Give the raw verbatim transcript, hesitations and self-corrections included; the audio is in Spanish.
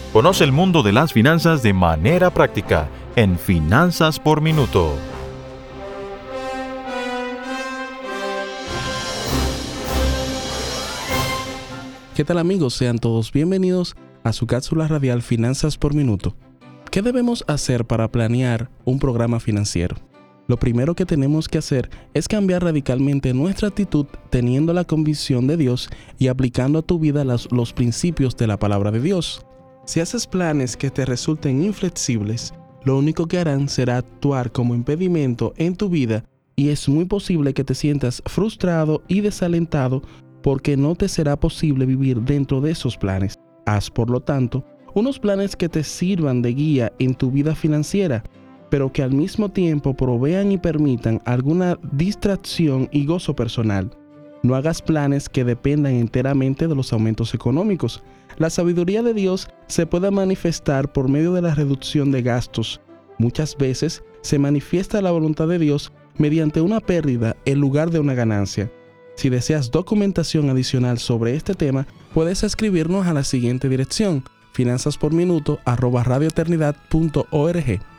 Conoce el mundo de las finanzas de manera práctica en Finanzas por Minuto. ¿Qué tal, amigos? Sean todos bienvenidos a su cápsula radial Finanzas por Minuto. ¿Qué debemos hacer para planear un programa financiero? Lo primero que tenemos que hacer es cambiar radicalmente nuestra actitud teniendo la convicción de Dios y aplicando a tu vida los, los principios de la palabra de Dios. Si haces planes que te resulten inflexibles, lo único que harán será actuar como impedimento en tu vida y es muy posible que te sientas frustrado y desalentado porque no te será posible vivir dentro de esos planes. Haz, por lo tanto, unos planes que te sirvan de guía en tu vida financiera, pero que al mismo tiempo provean y permitan alguna distracción y gozo personal. No hagas planes que dependan enteramente de los aumentos económicos. La sabiduría de Dios se puede manifestar por medio de la reducción de gastos. Muchas veces se manifiesta la voluntad de Dios mediante una pérdida en lugar de una ganancia. Si deseas documentación adicional sobre este tema, puedes escribirnos a la siguiente dirección: finanzas por minuto arroba radio eternidad punto org.